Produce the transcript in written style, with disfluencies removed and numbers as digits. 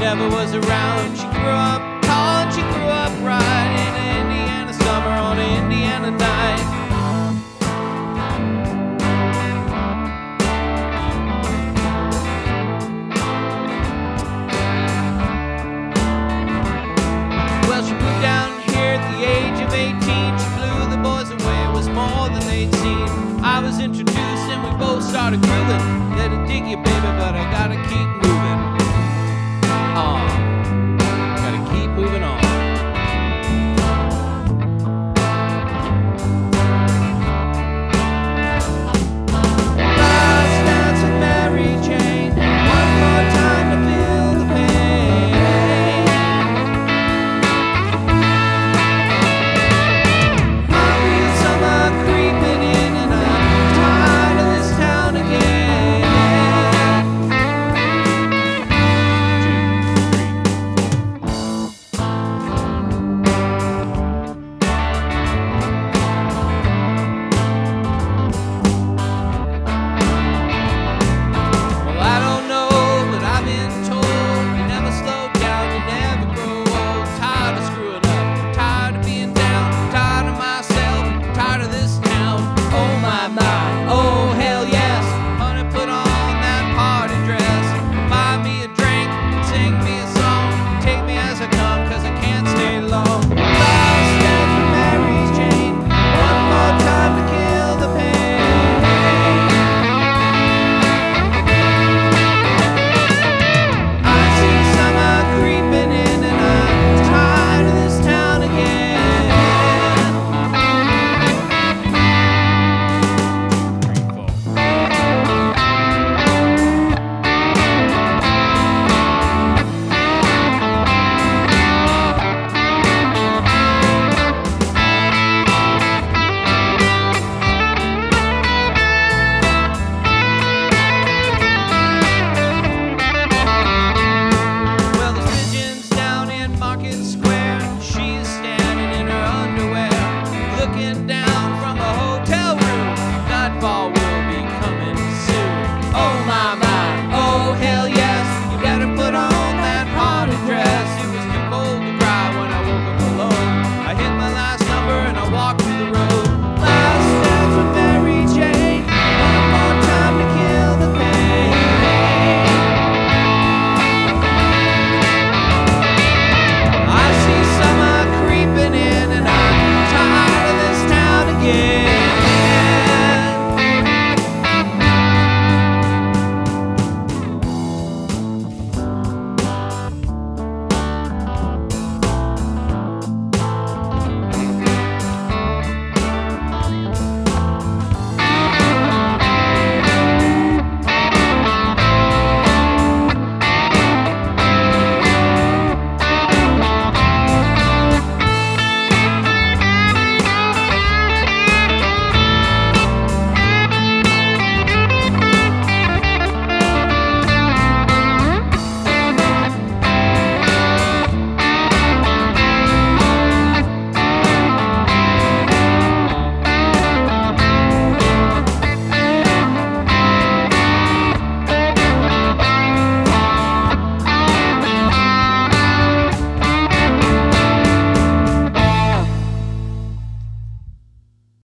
never was around. She grew up tall and she grew up right in an Indiana summer on an Indiana night. Well, she moved down here at the age of 18. She blew the boys away, it was more than they'd seen. I was introduced and we both started grooving. Let it dig you, baby, but I gotta keep